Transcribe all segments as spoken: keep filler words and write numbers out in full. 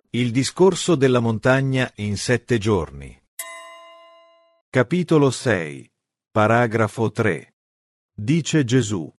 Il discorso della montagna in sette giorni. Capitolo sei, paragrafo tre. Dice Gesù: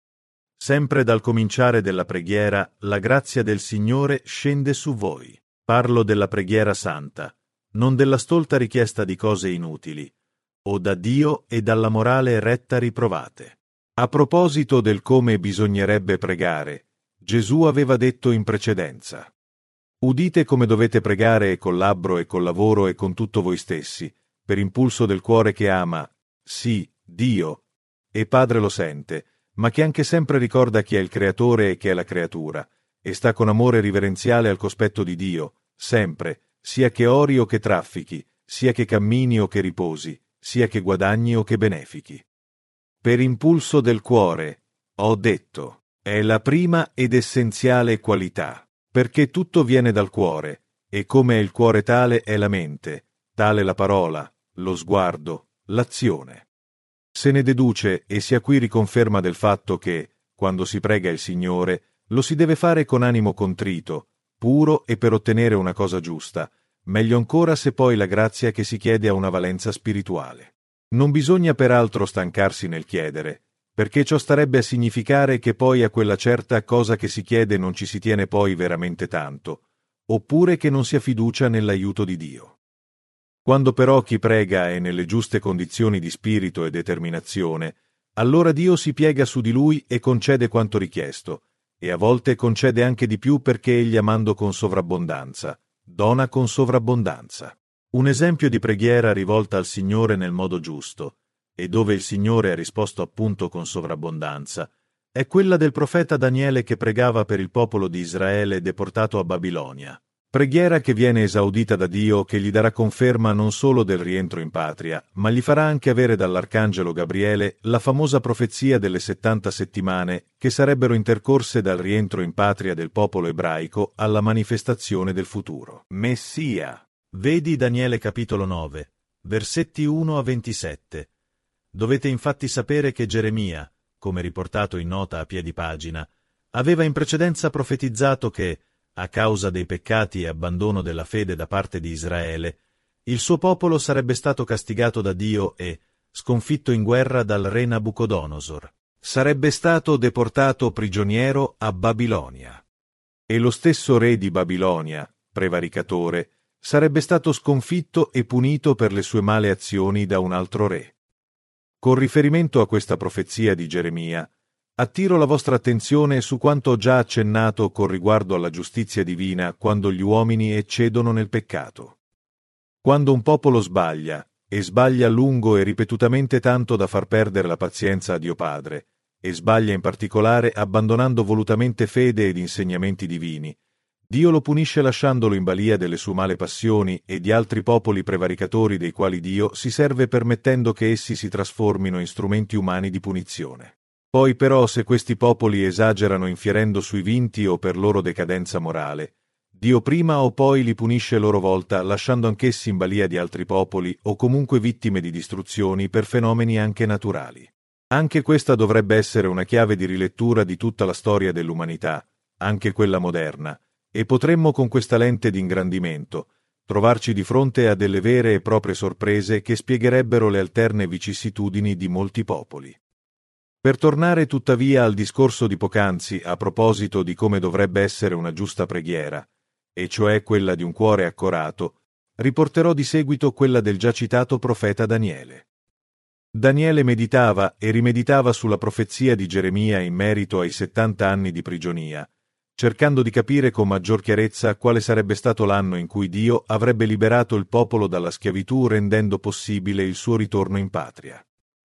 sempre dal cominciare della preghiera, la grazia del Signore scende su voi. Parlo della preghiera santa, non della stolta richiesta di cose inutili, o da Dio e dalla morale retta riprovate. A proposito del come bisognerebbe pregare, Gesù aveva detto in precedenza: udite come dovete pregare col labbro e col lavoro e con tutto voi stessi, per impulso del cuore che ama, sì, Dio, e Padre lo sente, ma che anche sempre ricorda chi è il Creatore e chi è la creatura, e sta con amore riverenziale al cospetto di Dio, sempre, sia che ori o che traffichi, sia che cammini o che riposi, sia che guadagni o che benefichi. Per impulso del cuore, ho detto, è la prima ed essenziale qualità, perché tutto viene dal cuore, e come è il cuore tale è la mente, tale la parola, lo sguardo, l'azione. Se ne deduce e si ha qui riconferma del fatto che, quando si prega il Signore, lo si deve fare con animo contrito, puro e per ottenere una cosa giusta, meglio ancora se poi la grazia che si chiede ha una valenza spirituale. Non bisogna peraltro stancarsi nel chiedere, perché ciò starebbe a significare che poi a quella certa cosa che si chiede non ci si tiene poi veramente tanto, oppure che non si ha fiducia nell'aiuto di Dio. Quando però chi prega è nelle giuste condizioni di spirito e determinazione, allora Dio si piega su di lui e concede quanto richiesto, e a volte concede anche di più perché egli amando con sovrabbondanza, dona con sovrabbondanza. Un esempio di preghiera rivolta al Signore nel modo giusto, e dove il Signore ha risposto appunto con sovrabbondanza, è quella del profeta Daniele che pregava per il popolo di Israele deportato a Babilonia. Preghiera che viene esaudita da Dio, che gli darà conferma non solo del rientro in patria, ma gli farà anche avere dall'arcangelo Gabriele la famosa profezia delle settanta settimane che sarebbero intercorse dal rientro in patria del popolo ebraico alla manifestazione del futuro Messia. Vedi Daniele capitolo nove, versetti uno a ventisette. Dovete infatti sapere che Geremia, come riportato in nota a piedi pagina, aveva in precedenza profetizzato che, a causa dei peccati e abbandono della fede da parte di Israele, il suo popolo sarebbe stato castigato da Dio e, sconfitto in guerra dal re Nabucodonosor, sarebbe stato deportato prigioniero a Babilonia. E lo stesso re di Babilonia, prevaricatore, sarebbe stato sconfitto e punito per le sue male azioni da un altro re. Con riferimento a questa profezia di Geremia, attiro la vostra attenzione su quanto ho già accennato con riguardo alla giustizia divina quando gli uomini eccedono nel peccato. Quando un popolo sbaglia, e sbaglia lungo e ripetutamente tanto da far perdere la pazienza a Dio Padre, e sbaglia in particolare abbandonando volutamente fede ed insegnamenti divini, Dio lo punisce lasciandolo in balia delle sue male passioni e di altri popoli prevaricatori dei quali Dio si serve permettendo che essi si trasformino in strumenti umani di punizione. Poi però se questi popoli esagerano infierendo sui vinti o per loro decadenza morale, Dio prima o poi li punisce a loro volta lasciando anch'essi in balia di altri popoli o comunque vittime di distruzioni per fenomeni anche naturali. Anche questa dovrebbe essere una chiave di rilettura di tutta la storia dell'umanità, anche quella moderna, e potremmo con questa lente di ingrandimento trovarci di fronte a delle vere e proprie sorprese che spiegherebbero le alterne vicissitudini di molti popoli. Per tornare tuttavia al discorso di poc'anzi a proposito di come dovrebbe essere una giusta preghiera, e cioè quella di un cuore accorato, riporterò di seguito quella del già citato profeta Daniele. Daniele meditava e rimeditava sulla profezia di Geremia in merito ai settanta anni di prigionia, cercando di capire con maggior chiarezza quale sarebbe stato l'anno in cui Dio avrebbe liberato il popolo dalla schiavitù rendendo possibile il suo ritorno in patria.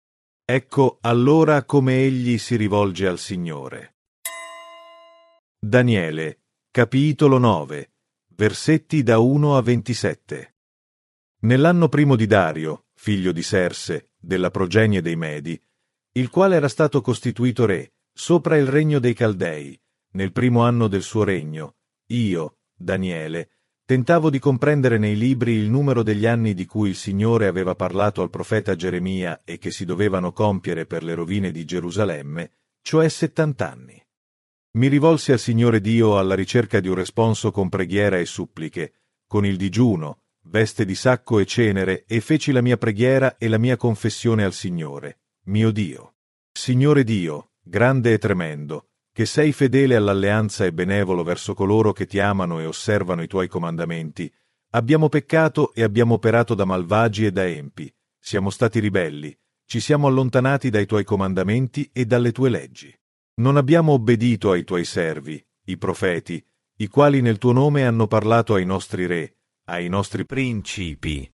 Ecco allora come egli si rivolge al Signore. Daniele, capitolo nove, versetti da uno a ventisette. Nell'anno primo di Dario, figlio di Serse, della progenie dei Medi, il quale era stato costituito re, sopra il regno dei Caldei, nel primo anno del suo regno, io, Daniele, tentavo di comprendere nei libri il numero degli anni di cui il Signore aveva parlato al profeta Geremia e che si dovevano compiere per le rovine di Gerusalemme, cioè settant'anni. Mi rivolsi al Signore Dio alla ricerca di un responso con preghiera e suppliche, con il digiuno, veste di sacco e cenere, e feci la mia preghiera e la mia confessione al Signore, mio Dio. Signore Dio, grande e tremendo, che sei fedele all'alleanza e benevolo verso coloro che ti amano e osservano i tuoi comandamenti, abbiamo peccato e abbiamo operato da malvagi e da empi, siamo stati ribelli, ci siamo allontanati dai tuoi comandamenti e dalle tue leggi. Non abbiamo obbedito ai tuoi servi, i profeti, i quali nel tuo nome hanno parlato ai nostri re, ai nostri principi,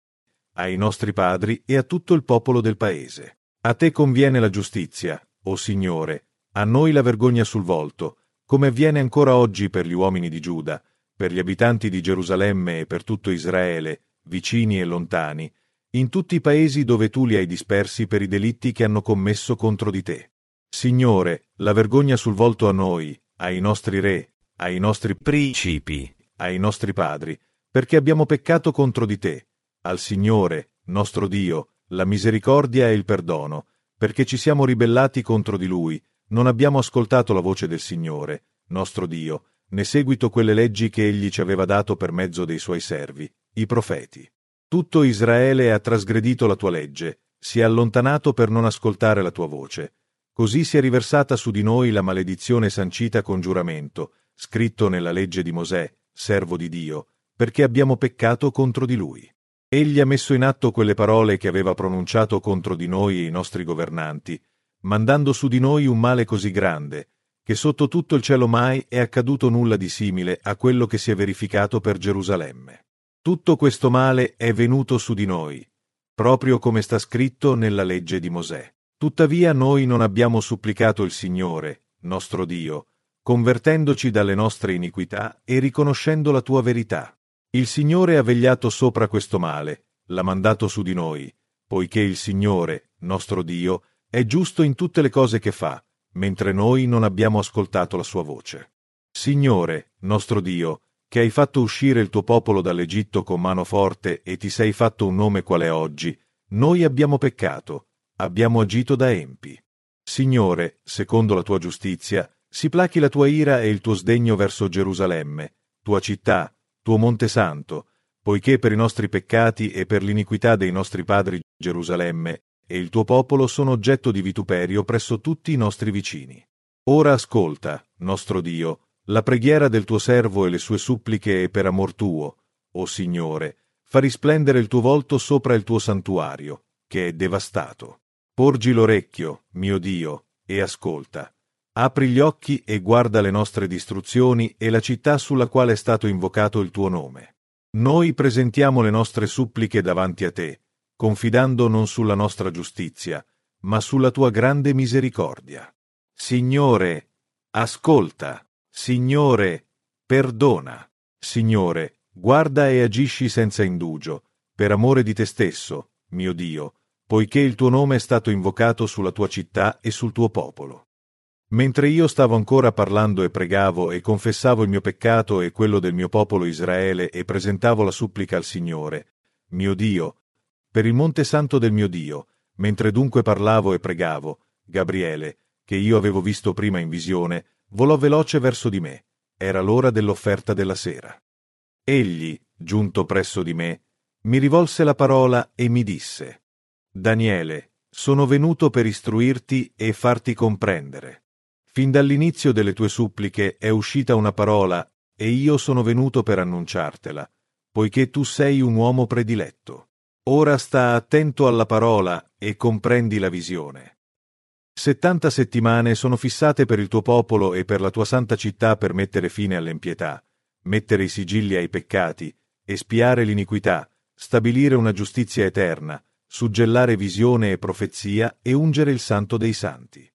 ai nostri padri e a tutto il popolo del paese. A te conviene la giustizia, o Signore, a noi la vergogna sul volto, come avviene ancora oggi per gli uomini di Giuda, per gli abitanti di Gerusalemme e per tutto Israele, vicini e lontani, in tutti i paesi dove tu li hai dispersi per i delitti che hanno commesso contro di te. Signore, la vergogna sul volto a noi, ai nostri re, ai nostri principi, ai nostri padri, perché abbiamo peccato contro di te, al Signore, nostro Dio, la misericordia e il perdono, perché ci siamo ribellati contro di Lui, non abbiamo ascoltato la voce del Signore, nostro Dio, né seguito quelle leggi che Egli ci aveva dato per mezzo dei Suoi servi, i profeti. Tutto Israele ha trasgredito la tua legge, si è allontanato per non ascoltare la tua voce. Così si è riversata su di noi la maledizione sancita con giuramento, scritto nella legge di Mosè, servo di Dio, perché abbiamo peccato contro di Lui. Egli ha messo in atto quelle parole che aveva pronunciato contro di noi e i nostri governanti, mandando su di noi un male così grande, che sotto tutto il cielo mai è accaduto nulla di simile a quello che si è verificato per Gerusalemme. Tutto questo male è venuto su di noi, proprio come sta scritto nella legge di Mosè. Tuttavia noi non abbiamo supplicato il Signore, nostro Dio, convertendoci dalle nostre iniquità e riconoscendo la tua verità. Il Signore ha vegliato sopra questo male, l'ha mandato su di noi, poiché il Signore, nostro Dio, è giusto in tutte le cose che fa, mentre noi non abbiamo ascoltato la sua voce. Signore, nostro Dio, che hai fatto uscire il tuo popolo dall'Egitto con mano forte e ti sei fatto un nome qual è oggi, noi abbiamo peccato, abbiamo agito da empi. Signore, secondo la tua giustizia, si plachi la tua ira e il tuo sdegno verso Gerusalemme, tua città, tuo Monte Santo, poiché per i nostri peccati e per l'iniquità dei nostri padri Gerusalemme e il tuo popolo sono oggetto di vituperio presso tutti i nostri vicini. Ora ascolta, nostro Dio, la preghiera del tuo servo e le sue suppliche e per amor tuo, o Signore, fa risplendere il tuo volto sopra il tuo santuario, che è devastato. Porgi l'orecchio, mio Dio, e ascolta. Apri gli occhi e guarda le nostre distruzioni e la città sulla quale è stato invocato il tuo nome. Noi presentiamo le nostre suppliche davanti a te, confidando non sulla nostra giustizia, ma sulla tua grande misericordia. Signore, ascolta. Signore, perdona. Signore, guarda e agisci senza indugio, per amore di te stesso, mio Dio, poiché il tuo nome è stato invocato sulla tua città e sul tuo popolo. Mentre io stavo ancora parlando e pregavo e confessavo il mio peccato e quello del mio popolo Israele e presentavo la supplica al Signore, mio Dio, per il monte santo del mio Dio, mentre dunque parlavo e pregavo, Gabriele, che io avevo visto prima in visione, volò veloce verso di me. Era l'ora dell'offerta della sera. Egli, giunto presso di me, mi rivolse la parola e mi disse: Daniele, sono venuto per istruirti e farti comprendere. Fin dall'inizio delle tue suppliche è uscita una parola e io sono venuto per annunciartela, poiché tu sei un uomo prediletto. Ora sta attento alla parola e comprendi la visione. Settanta settimane sono fissate per il tuo popolo e per la tua santa città per mettere fine all'impietà, mettere i sigilli ai peccati, espiare l'iniquità, stabilire una giustizia eterna, suggellare visione e profezia e ungere il santo dei santi.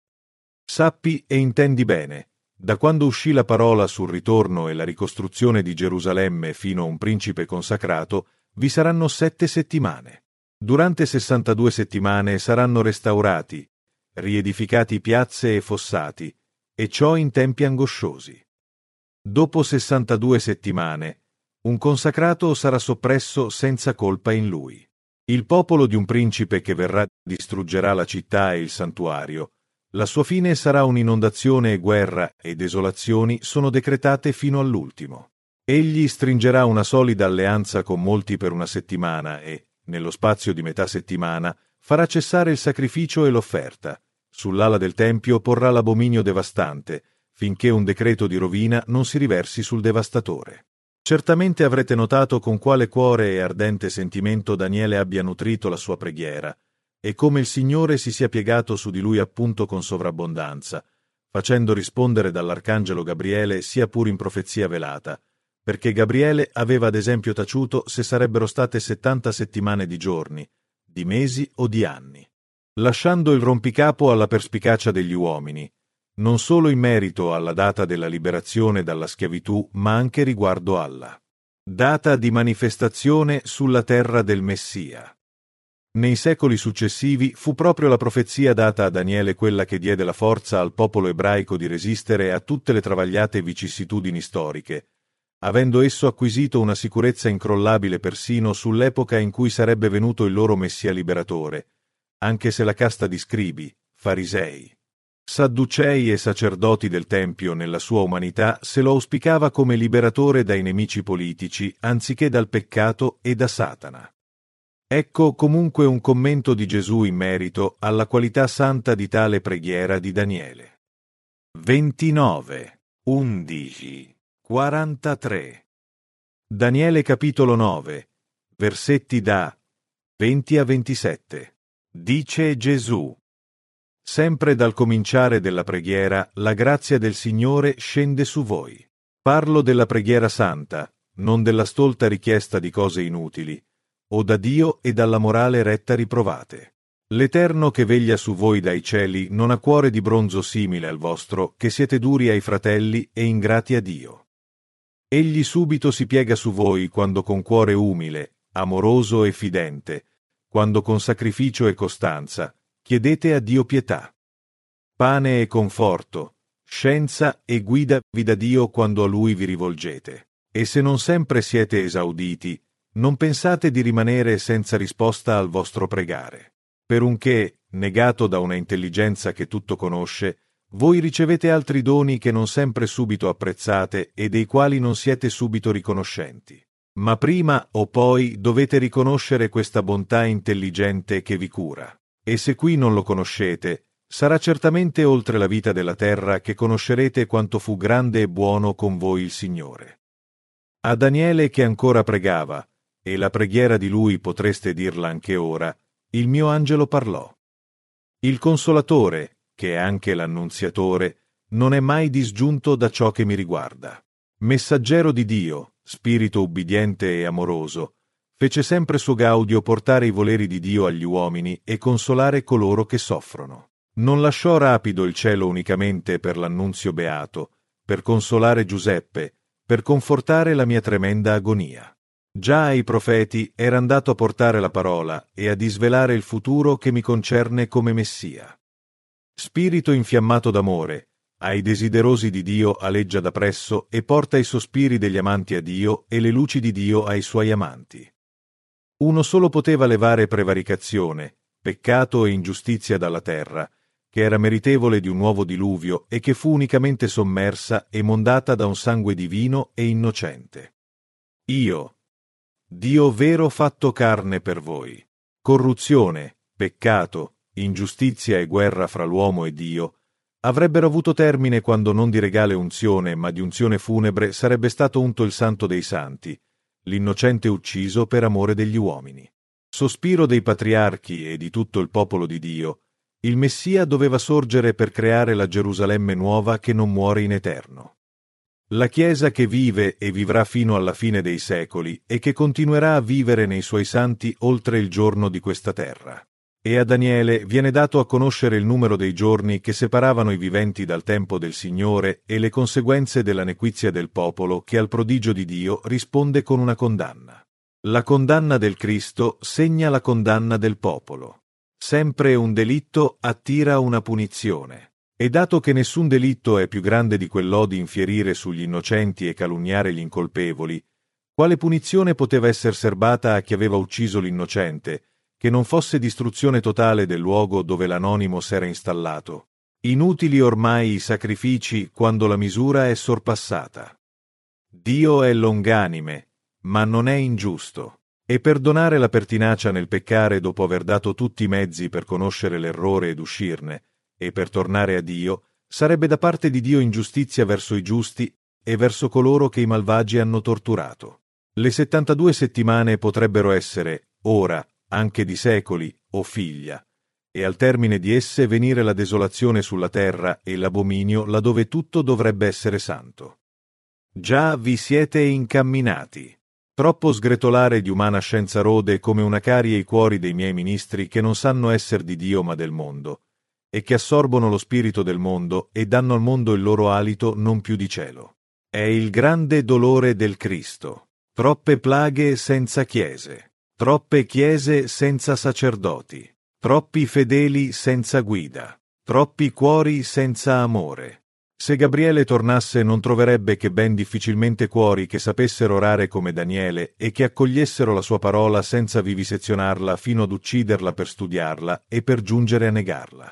Sappi e intendi bene, da quando uscì la parola sul ritorno e la ricostruzione di Gerusalemme fino a un principe consacrato, vi saranno sette settimane. Durante sessantadue settimane saranno restaurati, riedificati piazze e fossati, e ciò in tempi angosciosi. Dopo sessantadue settimane, un consacrato sarà soppresso senza colpa in lui. Il popolo di un principe che verrà distruggerà la città e il santuario, La sua fine sarà un'inondazione e guerra e desolazioni sono decretate fino all'ultimo. Egli stringerà una solida alleanza con molti per una settimana e, nello spazio di metà settimana, farà cessare il sacrificio e l'offerta. Sull'ala del Tempio porrà l'abominio devastante, finché un decreto di rovina non si riversi sul devastatore. Certamente avrete notato con quale cuore e ardente sentimento Daniele abbia nutrito la sua preghiera, e come il Signore si sia piegato su di lui appunto con sovrabbondanza, facendo rispondere dall'arcangelo Gabriele sia pur in profezia velata, perché Gabriele aveva ad esempio taciuto se sarebbero state settanta settimane di giorni, di mesi o di anni, lasciando il rompicapo alla perspicacia degli uomini, non solo in merito alla data della liberazione dalla schiavitù, ma anche riguardo alla data di manifestazione sulla terra del Messia. Nei secoli successivi fu proprio la profezia data a Daniele quella che diede la forza al popolo ebraico di resistere a tutte le travagliate vicissitudini storiche, avendo esso acquisito una sicurezza incrollabile persino sull'epoca in cui sarebbe venuto il loro Messia liberatore, anche se la casta di scribi, farisei, sadducei e sacerdoti del Tempio nella sua umanità se lo auspicava come liberatore dai nemici politici anziché dal peccato e da Satana. Ecco comunque un commento di Gesù in merito alla qualità santa di tale preghiera di Daniele. ventinove, undici, quarantatré. Daniele capitolo nove, versetti da venti a ventisette. Dice Gesù: sempre dal cominciare della preghiera la grazia del Signore scende su voi. Parlo della preghiera santa, non della stolta richiesta di cose inutili, o da Dio e dalla morale retta riprovate. L'Eterno che veglia su voi dai cieli non ha cuore di bronzo simile al vostro, che siete duri ai fratelli e ingrati a Dio. Egli subito si piega su voi quando con cuore umile, amoroso e fidente, quando con sacrificio e costanza, chiedete a Dio pietà. Pane e conforto, scienza e guida vi dà Dio quando a Lui vi rivolgete. E se non sempre siete esauditi, non pensate di rimanere senza risposta al vostro pregare. Perunché, negato da una intelligenza che tutto conosce, voi ricevete altri doni che non sempre subito apprezzate e dei quali non siete subito riconoscenti. Ma prima o poi dovete riconoscere questa bontà intelligente che vi cura. E se qui non lo conoscete, sarà certamente oltre la vita della terra che conoscerete quanto fu grande e buono con voi il Signore. A Daniele che ancora pregava, e la preghiera di lui potreste dirla anche ora, il mio angelo parlò. Il Consolatore, che è anche l'Annunziatore, non è mai disgiunto da ciò che mi riguarda. Messaggero di Dio, spirito ubbidiente e amoroso, fece sempre suo gaudio portare i voleri di Dio agli uomini e consolare coloro che soffrono. Non lasciò rapido il cielo unicamente per l'annunzio beato, per consolare Giuseppe, per confortare la mia tremenda agonia. Già ai profeti era andato a portare la parola e a disvelare il futuro che mi concerne come Messia. Spirito infiammato d'amore, ai desiderosi di Dio aleggia da presso e porta i sospiri degli amanti a Dio e le luci di Dio ai suoi amanti. Uno solo poteva levare prevaricazione, peccato e ingiustizia dalla terra, che era meritevole di un nuovo diluvio e che fu unicamente sommersa e mondata da un sangue divino e innocente. Io, Dio vero fatto carne per voi. Corruzione, peccato, ingiustizia e guerra fra l'uomo e Dio avrebbero avuto termine quando non di regale unzione ma di unzione funebre sarebbe stato unto il Santo dei Santi, l'innocente ucciso per amore degli uomini. Sospiro dei patriarchi e di tutto il popolo di Dio, il Messia doveva sorgere per creare la Gerusalemme nuova che non muore in eterno. La Chiesa che vive e vivrà fino alla fine dei secoli e che continuerà a vivere nei suoi santi oltre il giorno di questa terra. E a Daniele viene dato a conoscere il numero dei giorni che separavano i viventi dal tempo del Signore e le conseguenze della nequizia del popolo che al prodigio di Dio risponde con una condanna. La condanna del Cristo segna la condanna del popolo. Sempre un delitto attira una punizione. E dato che nessun delitto è più grande di quello di infierire sugli innocenti e calunniare gli incolpevoli, quale punizione poteva essere serbata a chi aveva ucciso l'innocente, che non fosse distruzione totale del luogo dove l'anonimo s'era installato? Inutili ormai i sacrifici quando la misura è sorpassata. Dio è longanime, ma non è ingiusto, e perdonare la pertinacia nel peccare dopo aver dato tutti i mezzi per conoscere l'errore ed uscirne, e per tornare a Dio, sarebbe da parte di Dio ingiustizia verso i giusti e verso coloro che i malvagi hanno torturato. Le settantadue settimane potrebbero essere, ora, anche di secoli, o figlia, e al termine di esse venire la desolazione sulla terra e l'abominio laddove tutto dovrebbe essere santo. Già vi siete incamminati. Troppo sgretolare di umana scienza rode come una carie i cuori dei miei ministri che non sanno esser di Dio ma del mondo, e che assorbono lo spirito del mondo e danno al mondo il loro alito non più di cielo. È il grande dolore del Cristo. Troppe plaghe senza chiese, troppe chiese senza sacerdoti, troppi fedeli senza guida, troppi cuori senza amore. Se Gabriele tornasse non troverebbe che ben difficilmente cuori che sapessero orare come Daniele e che accogliessero la sua parola senza vivisezionarla fino ad ucciderla per studiarla e per giungere a negarla.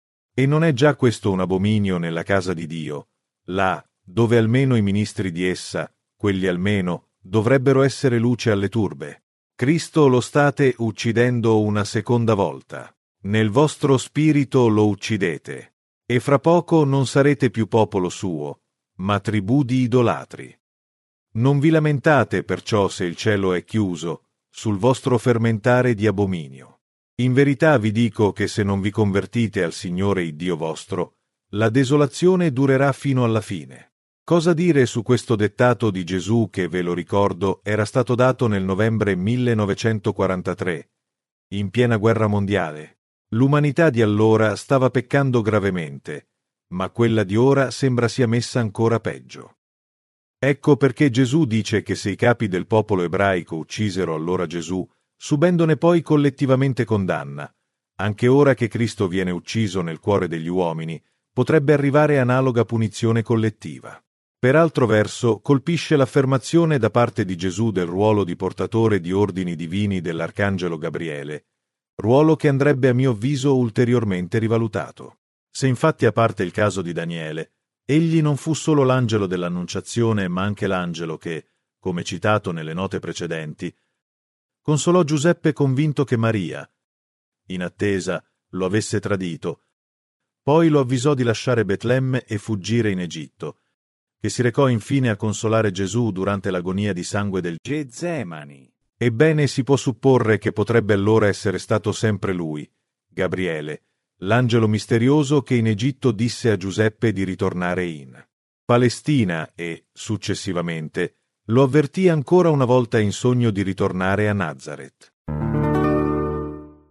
E non è già questo un abominio nella casa di Dio, là dove almeno i ministri di essa, quelli almeno, dovrebbero essere luce alle turbe. Cristo lo state uccidendo una seconda volta. Nel vostro spirito lo uccidete, e fra poco non sarete più popolo suo, ma tribù di idolatri. Non vi lamentate perciò se il cielo è chiuso, sul vostro fermentare di abominio. In verità vi dico che se non vi convertite al Signore il Dio vostro, la desolazione durerà fino alla fine. Cosa dire su questo dettato di Gesù che, ve lo ricordo, era stato dato nel novembre millenovecentoquarantatré, in piena guerra mondiale? L'umanità di allora stava peccando gravemente, ma quella di ora sembra sia messa ancora peggio. Ecco perché Gesù dice che se i capi del popolo ebraico uccisero allora Gesù, subendone poi collettivamente condanna, anche ora che Cristo viene ucciso nel cuore degli uomini, potrebbe arrivare analoga punizione collettiva. Per altro verso, colpisce l'affermazione da parte di Gesù del ruolo di portatore di ordini divini dell'arcangelo Gabriele, ruolo che andrebbe a mio avviso ulteriormente rivalutato. Se infatti, a parte il caso di Daniele, egli non fu solo l'angelo dell'Annunciazione, ma anche l'angelo che, come citato nelle note precedenti, consolò Giuseppe convinto che Maria, in attesa, lo avesse tradito, poi lo avvisò di lasciare Betlemme e fuggire in Egitto, che si recò infine a consolare Gesù durante l'agonia di sangue del Getsemani. Ebbene si può supporre che potrebbe allora essere stato sempre lui, Gabriele, l'angelo misterioso che in Egitto disse a Giuseppe di ritornare in Palestina e, successivamente, lo avvertì ancora una volta in sogno di ritornare a Nazaret.